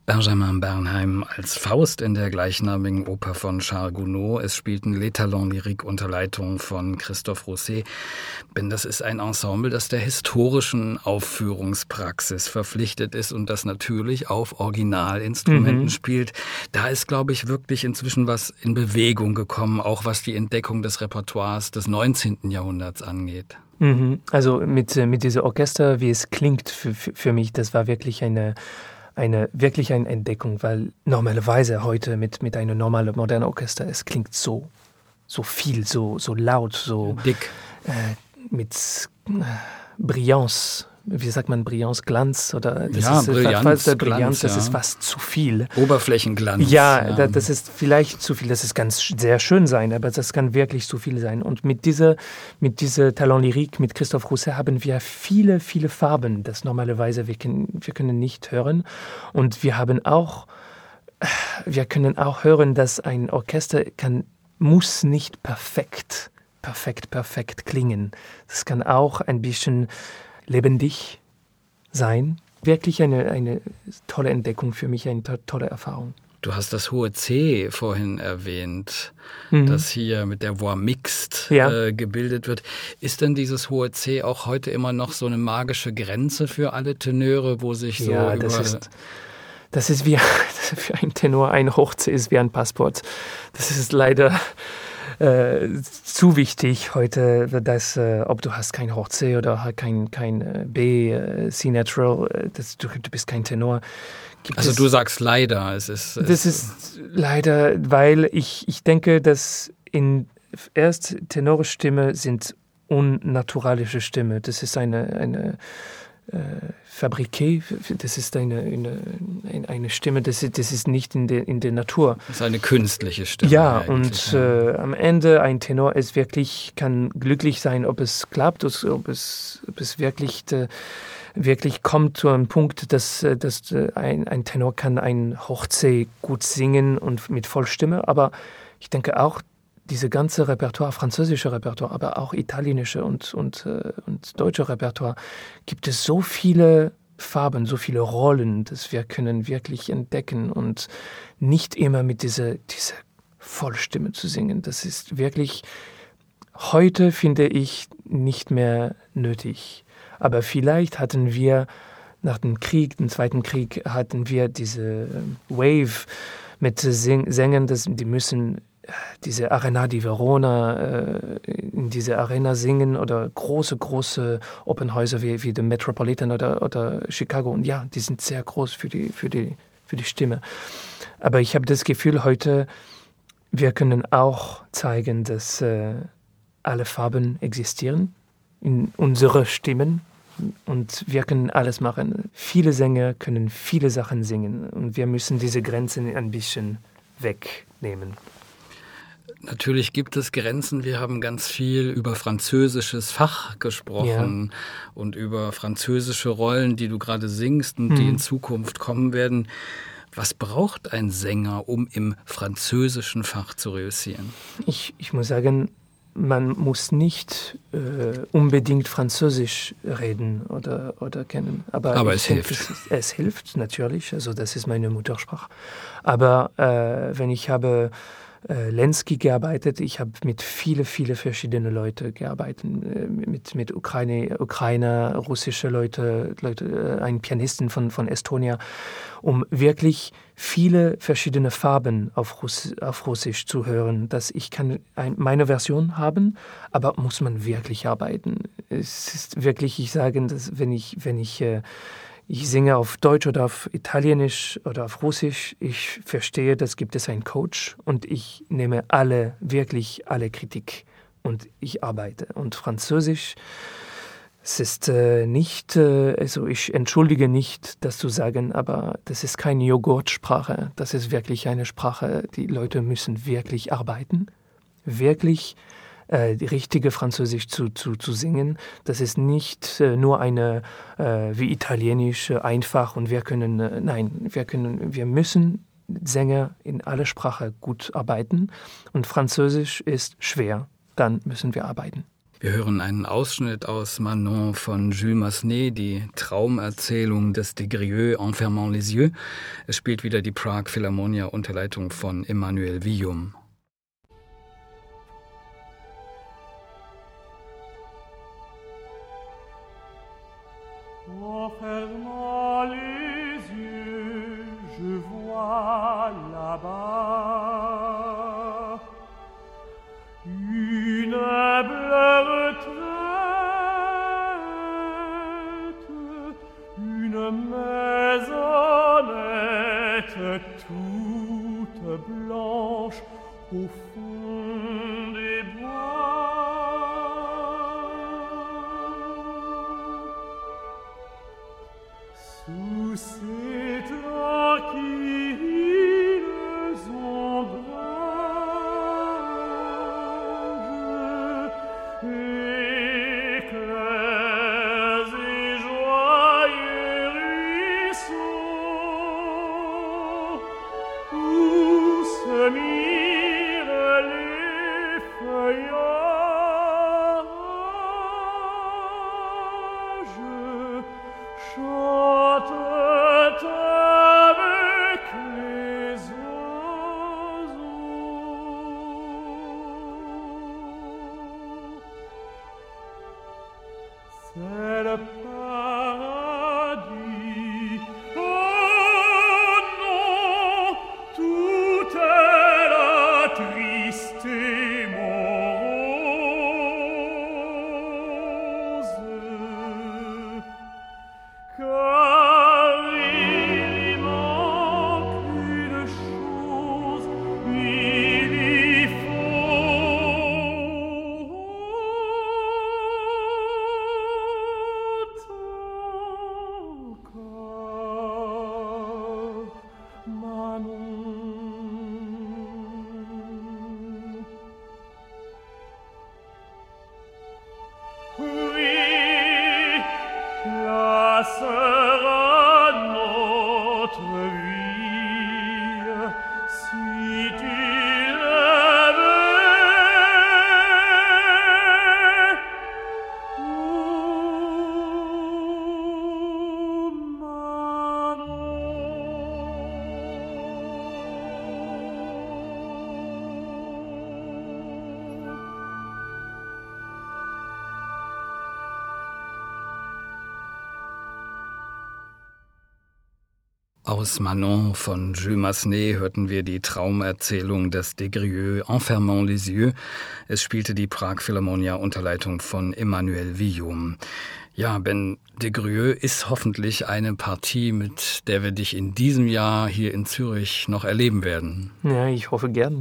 Benjamin Bernheim als Faust in der gleichnamigen Oper von Charles Gounod. Es spielten Les Talents Lyriques unter Leitung von Christophe Rousset. Denn das ist ein Ensemble, das der historischen Aufführungspraxis verpflichtet ist und das natürlich auf Originalinstrumenten mhm. spielt. Da ist, glaube ich, wirklich inzwischen was in Bewegung gekommen, auch was die Entdeckung des Repertoires des neunzehnten Jahrhunderts angeht. Mhm. Also mit, mit diesem Orchester, wie es klingt für, für, für mich, das war wirklich eine Eine wirklich eine Entdeckung, weil normalerweise heute mit, mit einem normalen modernen Orchester, es klingt so, so viel, so, so laut, so dick, äh, mit äh, Brillanz. Wie sagt man Brillanz, Glanz? Oder das ja, ist, Brillanz, fast, Glanz, Brillanz, das ja. ist fast zu viel. Oberflächenglanz. Ja, ja, das ist vielleicht zu viel. Das ist ganz sehr schön sein, aber das kann wirklich zu viel sein. Und mit dieser, mit dieser Talent Lyrique, mit Christophe Rousset, haben wir viele, viele Farben, das normalerweise wir können, wir können nicht hören. Und wir haben auch, wir können auch hören, dass ein Orchester kann, muss nicht perfekt, perfekt, perfekt klingen. Das kann auch ein bisschen lebendig sein. Wirklich eine, eine tolle Entdeckung für mich, eine to- tolle Erfahrung. Du hast das hohe C vorhin erwähnt, mhm. das hier mit der Voix mixte ja. äh, gebildet wird. Ist denn dieses hohe C auch heute immer noch so eine magische Grenze für alle Tenöre, wo sich so ja, über... Das ist, das ist wie für einen Tenor, ein Hoch C ist wie ein Passport. Das ist leider... Äh, zu wichtig heute, dass, äh, ob du hast kein Hoch C oder kein, kein äh, B, äh, C natural, äh, das, du, du bist kein Tenor. Gibt also es, du sagst leider. Es ist, es das ist leider, weil ich, ich denke, dass in erst Tenorstimme sind unnaturalische Stimme. Das ist eine, eine äh, Fabriqué, das ist eine, eine, eine Stimme, das ist, das ist nicht in der, in der Natur. Das ist eine künstliche Stimme. Ja, und ja. Äh, am Ende ein Tenor ist wirklich, kann glücklich sein, ob es klappt, ob es, ob es wirklich, äh, wirklich kommt zu einem Punkt, dass, dass ein, ein Tenor kann ein Hoch C gut singen und mit Vollstimme, aber ich denke auch, diese ganze Repertoire, französische Repertoire, aber auch italienische und, und, äh, und deutsche Repertoire, gibt es so viele Farben, so viele Rollen, dass wir können wirklich entdecken und nicht immer mit dieser, dieser Vollstimme zu singen. Das ist wirklich heute, finde ich, nicht mehr nötig. Aber vielleicht hatten wir nach dem Krieg, dem Zweiten Krieg, hatten wir diese Wave mit Sing- Sängern, das, die müssen diese Arena di Verona, äh, in diese Arena singen oder große, große Opernhäuser wie, wie der Metropolitan oder, oder Chicago. Und ja, die sind sehr groß für die, für die, für die Stimme. Aber ich habe das Gefühl heute, wir können auch zeigen, dass äh, alle Farben existieren in unsere Stimmen. Und wir können alles machen. Viele Sänger können viele Sachen singen. Und wir müssen diese Grenzen ein bisschen wegnehmen. Natürlich gibt es Grenzen. Wir haben ganz viel über französisches Fach gesprochen ja. und über französische Rollen, die du gerade singst und mhm. die in Zukunft kommen werden. Was braucht ein Sänger, um im französischen Fach zu reüssieren? Ich, ich muss sagen, man muss nicht äh, unbedingt Französisch reden oder, oder kennen. Aber, Aber es denke, hilft. Es, es hilft natürlich, also das ist meine Muttersprache. Aber äh, wenn ich habe äh, Lenski gearbeitet, ich habe mit viele, viele verschiedene Leute gearbeitet, äh, mit, mit Ukraine, Ukrainer, russische Leute, Leute, äh, ein Pianisten von, von Estonia, um wirklich viele verschiedene Farben auf, Russ, auf Russisch zu hören. Dass ich kann ein, meine Version haben, aber muss man wirklich arbeiten. Es ist wirklich, ich sage, dass wenn ich, wenn ich, äh, ich singe auf Deutsch oder auf Italienisch oder auf Russisch, ich verstehe, dass gibt es einen Coach und ich nehme alle, wirklich alle Kritik und ich arbeite. Und Französisch, es ist äh, nicht, äh, also ich entschuldige nicht, das zu sagen, aber das ist keine Joghurtsprache. Das ist wirklich eine Sprache, die Leute müssen wirklich arbeiten, wirklich äh, die richtige Französisch zu, zu, zu singen. Das ist nicht äh, nur eine, äh, wie Italienisch, äh, einfach und wir können, äh, nein, wir können, wir müssen Sänger in alle Sprachen gut arbeiten und Französisch ist schwer, dann müssen wir arbeiten. Wir hören einen Ausschnitt aus Manon von Jules Massenet, die Traumerzählung des Des-Grieux, Enfermant les yeux. Es spielt wieder die Prague Philharmonia unter Leitung von Emmanuel Villaume. En fermant les yeux, je vois là-bas une bleue retraite, une maisonnette toute blanche au fond des bois. Sous ces tranquilles ombrages, éclairs et joyeux ruisseaux, où se mirent les feuillages, chante avec les oiseaux. C'est le paradis. Oh non, tout est là triste et morose. Car il y manque une chose, il y faut encore Manon. Oui, là sera notre vie, si tu le veux. Oh, Aus Manon von Jules Massenet hörten wir die Traumerzählung des Des-Grieux, Enfermant les yeux. Es spielte die Prague Philharmonia unter Leitung von Emmanuel Villaume. Ja, Ben, Des-Grieux ist hoffentlich eine Partie, mit der wir dich in diesem Jahr hier in Zürich noch erleben werden. Ja, ich hoffe gern.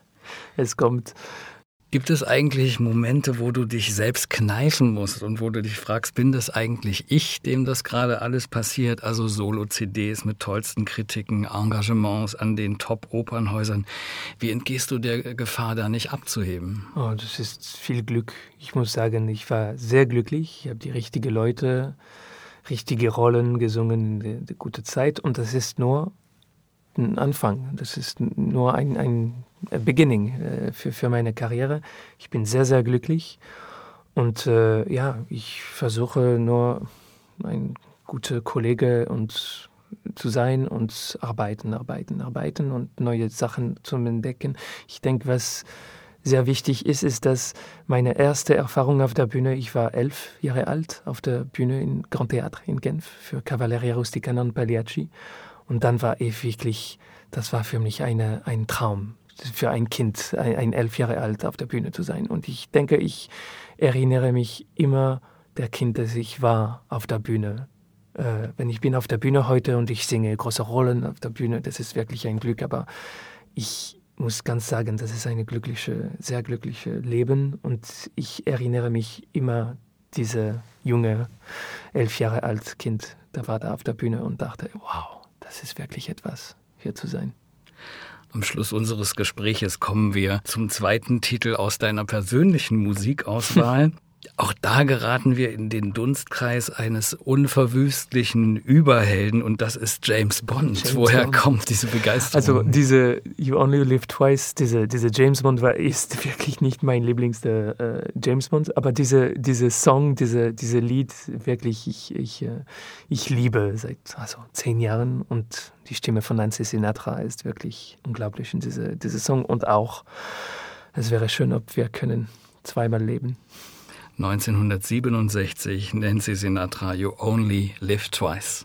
Es kommt. Gibt es eigentlich Momente, wo du dich selbst kneifen musst und wo du dich fragst, bin das eigentlich ich, dem das gerade alles passiert? Also Solo-C Ds mit tollsten Kritiken, Engagements an den Top-Opernhäusern. Wie entgehst du der Gefahr, da nicht abzuheben? Oh, das ist viel Glück. Ich muss sagen, ich war sehr glücklich. Ich habe die richtigen Leute, richtige Rollen gesungen in der guten Zeit. Und das ist nur ein Anfang. Das ist nur ein, ein Beginning äh, für, für meine Karriere. Ich bin sehr, sehr glücklich. Und äh, ja, ich versuche nur ein guter Kollege und zu sein und arbeiten, arbeiten, arbeiten und neue Sachen zu entdecken. Ich denke, was sehr wichtig ist, ist, dass meine erste Erfahrung auf der Bühne, ich war elf Jahre alt, auf der Bühne im Grand Théâtre in Genf für Cavalleria Rustica non Pagliacci. Und dann war ich wirklich, das war für mich eine, ein Traum, für ein Kind, ein, ein elf Jahre alt auf der Bühne zu sein. Und ich denke, ich erinnere mich immer der Kind, das ich war auf der Bühne. Äh, wenn ich bin auf der Bühne heute und ich singe große Rollen auf der Bühne, das ist wirklich ein Glück. Aber ich muss ganz sagen, das ist eine glückliche, sehr glückliche Leben. Und ich erinnere mich immer diese junge, elf Jahre alt Kind, der war da auf der Bühne und dachte, wow, das ist wirklich etwas, hier zu sein. Am Schluss unseres Gespräches kommen wir zum zweiten Titel aus deiner persönlichen Musikauswahl. Auch da geraten wir in den Dunstkreis eines unverwüstlichen Überhelden und das ist James Bond. James Woher Bond. kommt diese Begeisterung? Also diese You Only Live Twice, diese, diese James Bond war, ist wirklich nicht mein Lieblings der, äh, James Bond, aber diese, diese Song, diese, diese Lied, wirklich, ich, ich, äh, ich liebe seit also, zehn Jahren und die Stimme von Nancy Sinatra ist wirklich unglaublich in diese, diese Song und auch, es wäre schön, ob wir können zweimal leben. neunzehnhundertsiebenundsechzig, Nancy Sinatra, You Only Live Twice.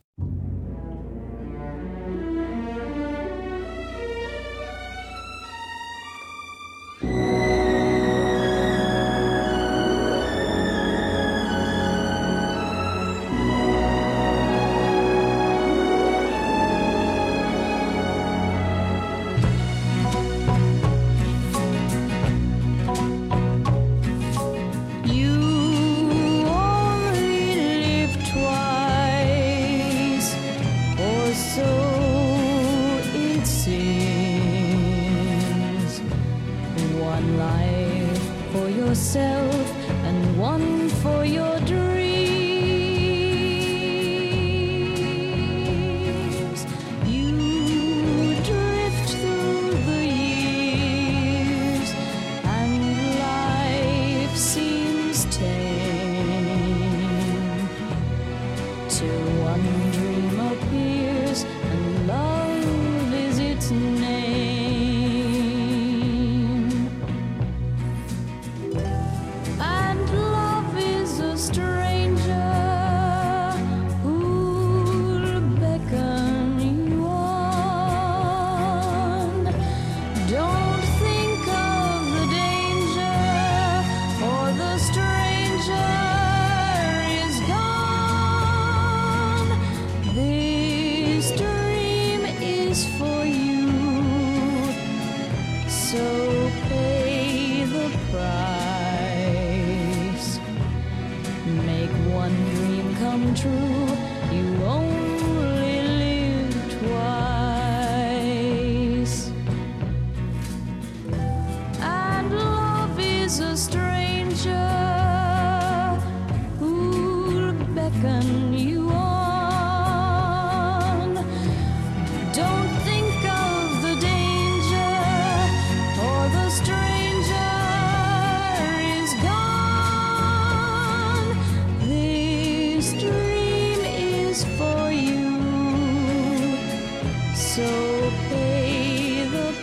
Yourself and one for your dreams. You drift through the years and life seems tame till one dream appears and love is its name. True, you only live twice, and love is a stranger who'll beckon you on. Don't think of the danger, or the stranger is gone. This dream is for you, so pay the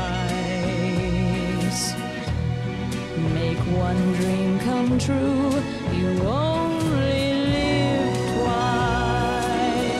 price. Make one dream come true, you only live twice.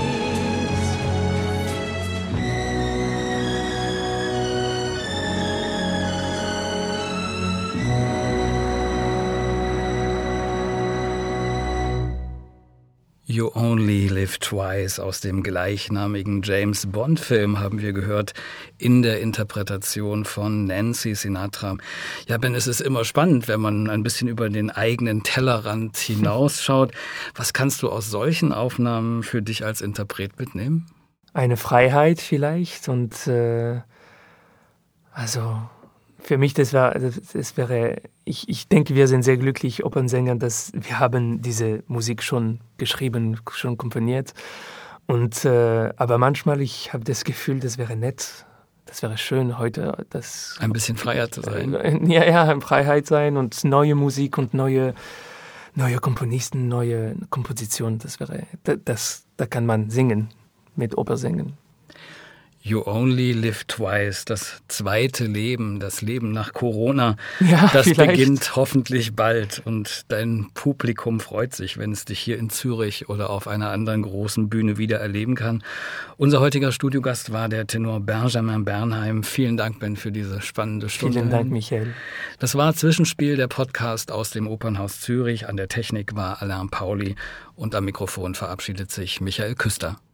You Only Live Twice aus dem gleichnamigen James Bond-Film haben wir gehört in der Interpretation von Nancy Sinatra. Ja, Ben, es ist immer spannend, wenn man ein bisschen über den eigenen Tellerrand hinausschaut. Was kannst du aus solchen Aufnahmen für dich als Interpret mitnehmen? Eine Freiheit vielleicht und äh, also für mich, das war, das wäre, ich, ich denke, wir sind sehr glücklich, Opernsänger, dass wir haben diese Musik schon geschrieben, schon komponiert. Und, äh, aber manchmal, ich habe das Gefühl, das wäre nett, das wäre schön heute, das ein bisschen freier zu sein. Äh, ja, ja, in Freiheit sein und neue Musik und neue, neue Komponisten, neue Kompositionen, das wäre, das, da kann man singen, mit Opernsingen. You Only Live Twice, das zweite Leben, das Leben nach Corona, ja, das vielleicht. beginnt hoffentlich bald und dein Publikum freut sich, wenn es dich hier in Zürich oder auf einer anderen großen Bühne wieder erleben kann. Unser heutiger Studiogast war der Tenor Benjamin Bernheim. Vielen Dank, Ben, für diese spannende Stunde. Vielen Dank, Michael. Das war Zwischenspiel, der Podcast aus dem Opernhaus Zürich. An der Technik war Alain Pauli und am Mikrofon verabschiedet sich Michael Küster.